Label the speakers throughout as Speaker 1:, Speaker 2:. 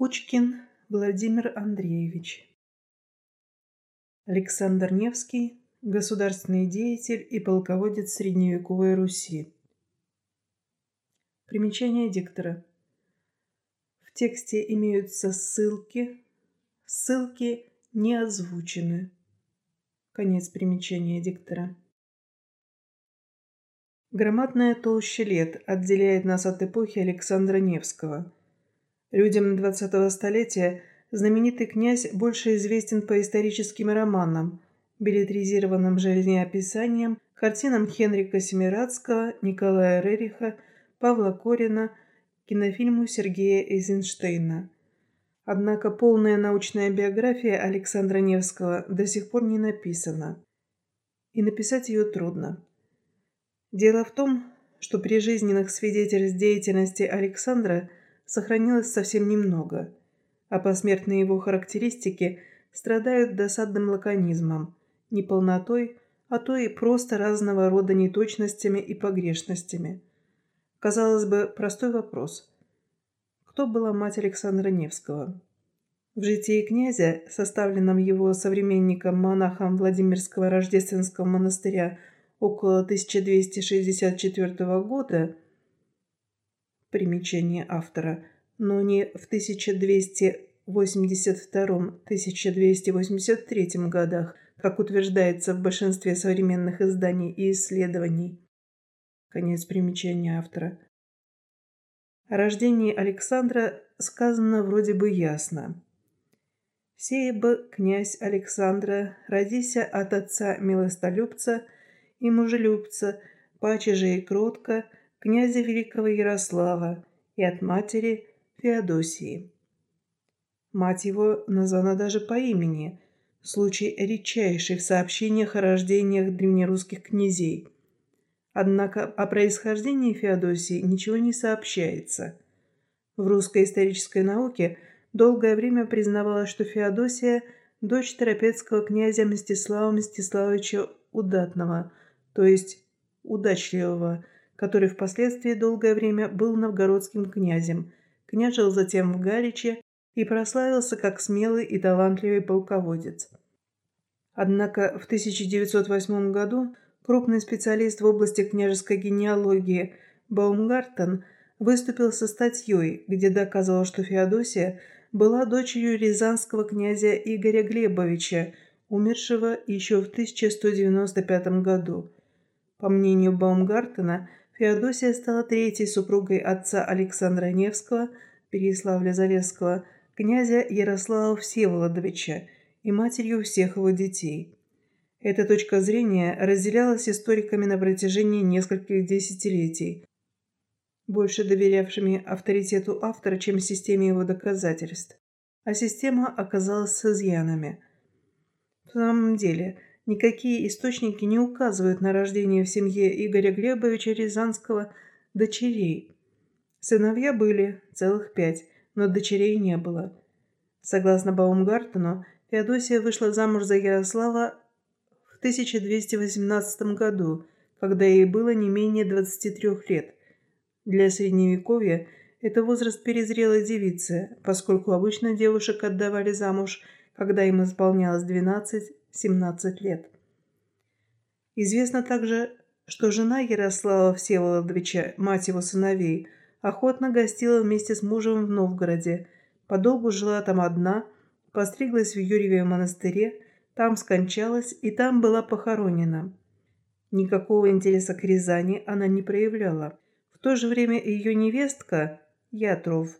Speaker 1: Кучкин Владимир Андреевич. Александр Невский – государственный деятель и полководец средневековой Руси. Примечание диктора. В тексте имеются ссылки. Ссылки не озвучены. Конец примечания диктора. Громадная толща лет отделяет нас от эпохи Александра Невского. Людям 20-го столетия знаменитый князь больше известен по историческим романам, беллетризированным жизнеописаниям, картинам Хенрика Семирадского, Николая Рериха, Павла Корина, кинофильму Сергея Эйзенштейна. Однако полная научная биография Александра Невского до сих пор не написана, и написать ее трудно. Дело в том, что прижизненных свидетельств деятельности Александра сохранилось совсем немного, а посмертные его характеристики страдают досадным лаконизмом, неполнотой, а то и просто разного рода неточностями и погрешностями. Казалось бы, простой вопрос. Кто была мать Александра Невского? В житии князя, составленном его современником-монахом Владимирского Рождественского монастыря около 1264 года, примечание автора, но не в 1282-1283 годах, как утверждается в большинстве современных изданий и исследований. Конец примечания автора. О рождении Александра сказано вроде бы ясно. «Сей бы князь Александра, родися от отца милостолюбца и мужелюбца, паче же и кротко, князя великого Ярослава, и от матери Феодосии». Мать его названа даже по имени, случай редчайший в сообщениях о рождениях древнерусских князей. Однако о происхождении Феодосии ничего не сообщается. В русской исторической науке долгое время признавалось, что Феодосия – дочь торопецкого князя Мстислава Мстиславовича Удатного, то есть удачливого, который впоследствии долгое время был новгородским князем, княжил затем в Галиче и прославился как смелый и талантливый полководец. Однако в 1908 году крупный специалист в области княжеской генеалогии Баумгартен выступил со статьей, где доказывал, что Феодосия была дочерью рязанского князя Игоря Глебовича, умершего еще в 1195 году. По мнению Баумгартена, Феодосия стала третьей супругой отца Александра Невского, Переяславля-Залесского, князя Ярослава Всеволодовича и матерью всех его детей. Эта точка зрения разделялась историками на протяжении нескольких десятилетий, больше доверявшими авторитету автора, чем системе его доказательств. А система оказалась с изъянами. В самом деле, никакие источники не указывают на рождение в семье Игоря Глебовича Рязанского дочерей. Сыновья были, целых 5, но дочерей не было. Согласно Баумгартену, Феодосия вышла замуж за Ярослава в 1218 году, когда ей было не менее 23 лет. Для Средневековья это возраст перезрелой девицы, поскольку обычно девушек отдавали замуж, когда им исполнялось 12-17 лет. Известно также, что жена Ярослава Всеволодовича, мать его сыновей, охотно гостила вместе с мужем в Новгороде, подолгу жила там одна, постриглась в Юрьеве монастыре, там скончалась и там была похоронена. Никакого интереса к Рязани она не проявляла. В то же время ее невестка, Ятров,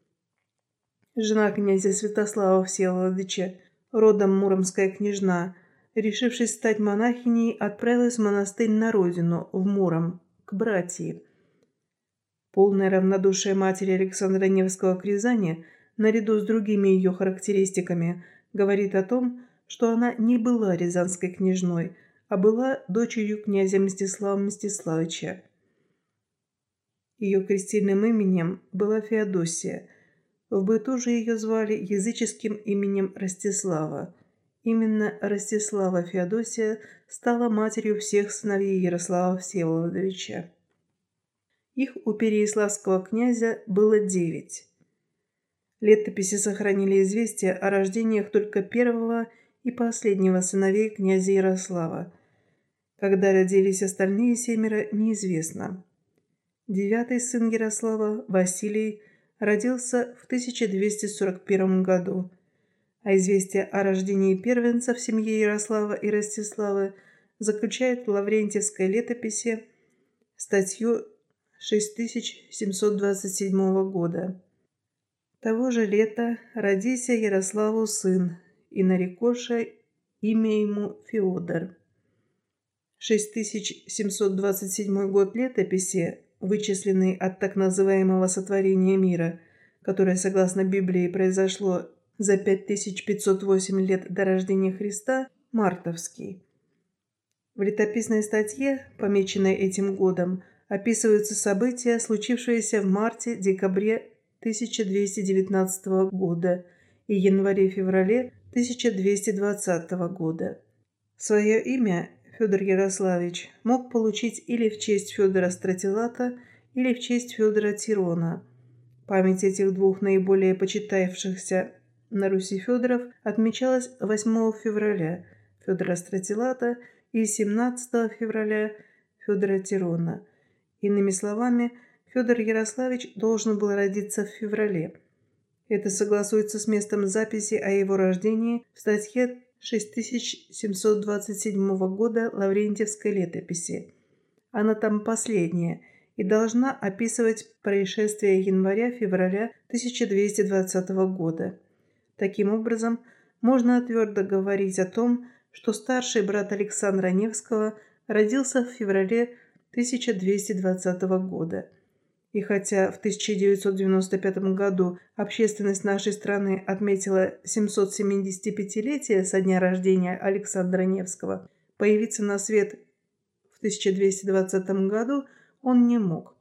Speaker 1: жена князя Святослава Всеволодовича, родом муромская княжна, решившись стать монахиней, отправилась в монастырь на родину, в Муром, к братьям. Полное равнодушие матери Александра Невского к Рязани, наряду с другими ее характеристиками, говорит о том, что она не была рязанской княжной, а была дочерью князя Мстислава Мстиславича. Ее крестильным именем была Феодосия. В быту же ее звали языческим именем Ростислава. Именно Ростислава Феодосия стала матерью всех сыновей Ярослава Всеволодовича. Их у Переяславского князя было 9. Летописи сохранили известие о рождениях только первого и последнего сыновей князя Ярослава. Когда родились остальные 7, неизвестно. Девятый сын Ярослава, Василий, родился в 1241 году, а известие о рождении первенца в семье Ярослава и Ростиславы заключает в Лаврентьевской летописи статью 6727 года. Того же лета родился Ярославу сын, и нарекоша имя ему Феодор. 6727 год летописи, вычисленный от так называемого сотворения мира, которое, согласно Библии, произошло за 5508 лет до рождения Христа, мартовский. В летописной статье, помеченной этим годом, описываются события, случившиеся в марте-декабре 1219 года и январе-феврале 1220 года. Свое имя Федор Ярославич мог получить или в честь Федора Стратилата, или в честь Федора Тирона. Память этих двух наиболее почитавшихся на Руси Федоров отмечалась 8 февраля Федора Стратилата и 17 февраля Федора Тирона. Иными словами, Федор Ярославич должен был родиться в феврале. Это согласуется с местом записи о его рождении в статье 6727 года Лаврентьевской летописи. Она там последняя и должна описывать происшествия января-февраля 1220 года. Таким образом, можно твердо говорить о том, что старший брат Александра Невского родился в феврале 1220 года. И хотя в 1995 году общественность нашей страны отметила 775-летие со дня рождения Александра Невского, появиться на свет в 1220 году он не мог.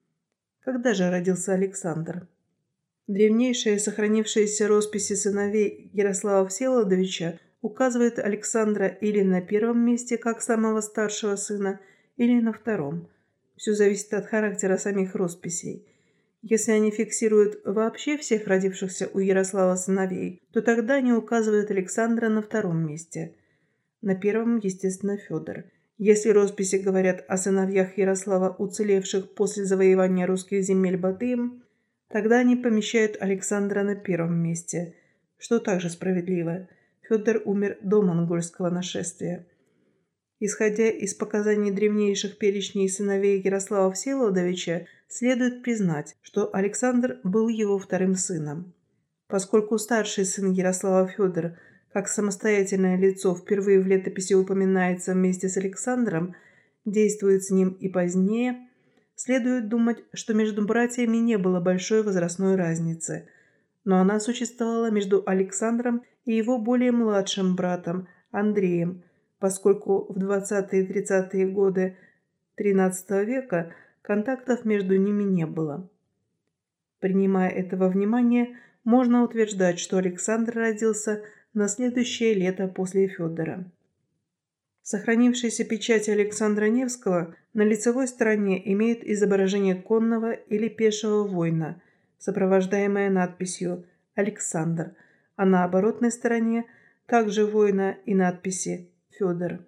Speaker 1: Когда же родился Александр? Древнейшие сохранившиеся росписи сыновей Ярослава Всеволодовича указывают Александра или на первом месте как самого старшего сына, или на втором. Все зависит от характера самих росписей. Если они фиксируют вообще всех родившихся у Ярослава сыновей, то тогда они указывают Александра на втором месте. На первом, естественно, Федор. Если росписи говорят о сыновьях Ярослава, уцелевших после завоевания русских земель Батыем, тогда они помещают Александра на первом месте, что также справедливо. Федор умер до монгольского нашествия. Исходя из показаний древнейших перечней сыновей Ярослава Всеволодовича, следует признать, что Александр был его вторым сыном. Поскольку старший сын Ярослава Федор, как самостоятельное лицо, впервые в летописи упоминается вместе с Александром, действует с ним и позднее, следует думать, что между братьями не было большой возрастной разницы, но она существовала между Александром и его более младшим братом Андреем, поскольку в 20-е и 30-е годы XIII века контактов между ними не было. Принимая это во внимание, можно утверждать, что Александр родился на следующее лето после Федора. Сохранившиеся печати Александра Невского на лицевой стороне имеют изображение конного или пешего воина, сопровождаемое надписью «Александр», а на оборотной стороне также воина и надписи «Федор».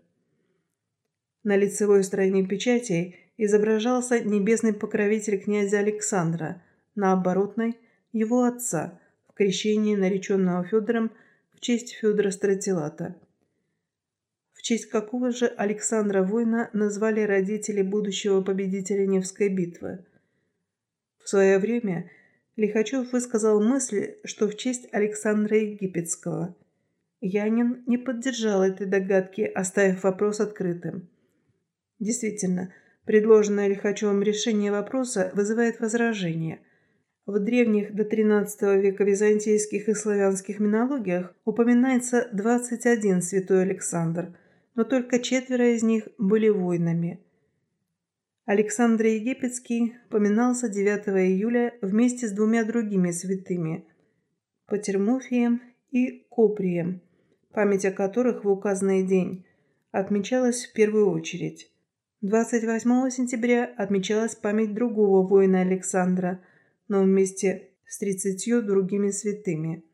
Speaker 1: На лицевой стороне печати изображался небесный покровитель князя Александра, на оборотной – его отца, в крещении нареченного Федором в честь Федора Стратилата. В честь какого же Александра воина назвали родители будущего победителя Невской битвы? В свое время Лихачев высказал мысль, что в честь Александра Египетского. Янин не поддержал этой догадки, оставив вопрос открытым. Действительно, предложенное Лихачевым решение вопроса вызывает возражения. В древних до XIII века византийских и славянских минологиях упоминается 21 святой Александр, но только 4 из них были воинами. Александр Египетский поминался 9 июля вместе с 2 другими святыми – Патермуфием и Коприем, память о которых в указанный день отмечалась в первую очередь. 28 сентября отмечалась память другого воина Александра, но вместе с 30 другими святыми.